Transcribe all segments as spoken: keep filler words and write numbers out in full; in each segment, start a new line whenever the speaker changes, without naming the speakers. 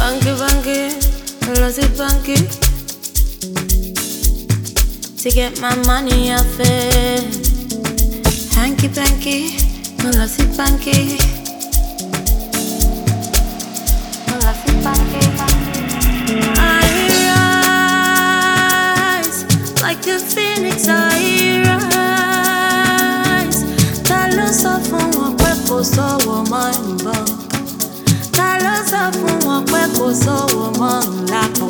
Banky, banky, lots of banky. To get my money off it. Hanky panky, lots of banky. Lots of banky. I rise like the phoenix. I rise. Ta ló sọ fún wọn pé kò sówó mọ́ níbọn? Ta ló sọ fún wọn pé kò sówó mọ́ lápò?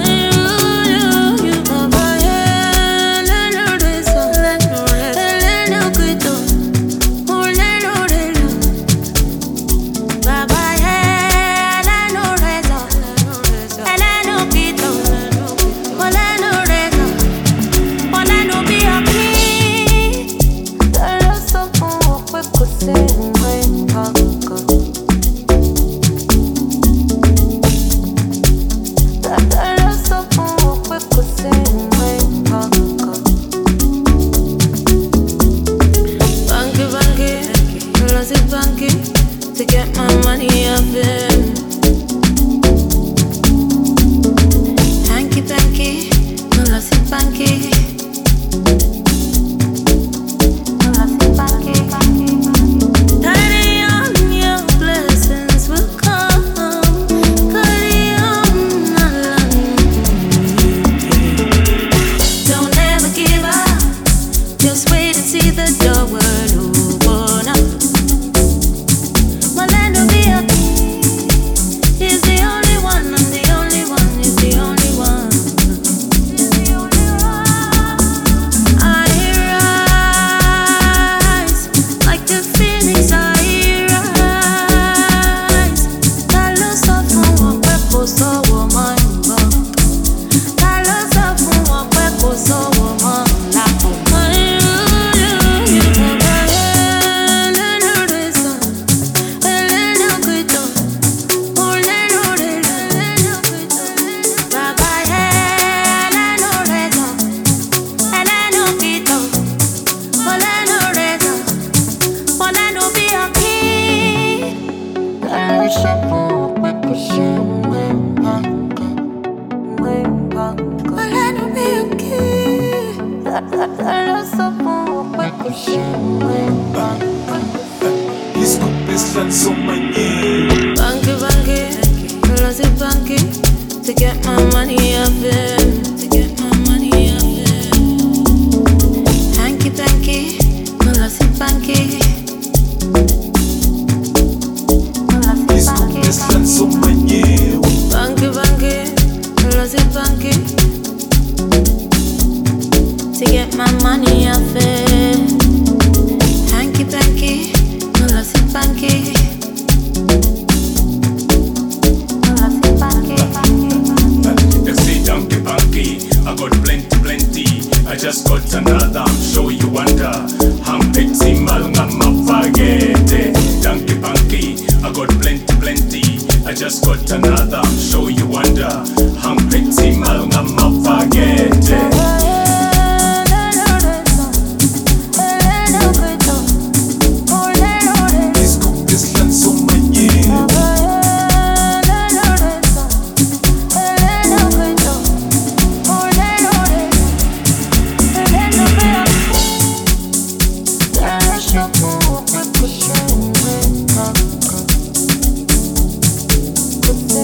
To get my money up in hanky panky, lossy panky, lossy panky. Tiny on your blessings will come. Cutty on my don't ever give up. Just wait and see the door will open up. Banky, banky, lots of banky. To get my money up in, to get my money up in. Hanky panky, lots of banky. Banky, banky, lots of banky. To get my money up in. Hanky panky, lots of banky.
I got plenty, plenty. I just got another. I'm sure you wonder. I'm petty, mal, I'm forget. Donkey, punky. I got plenty, plenty. I just got another. I'm sure you wonder. I'm petty, mal, I'm forget.
Good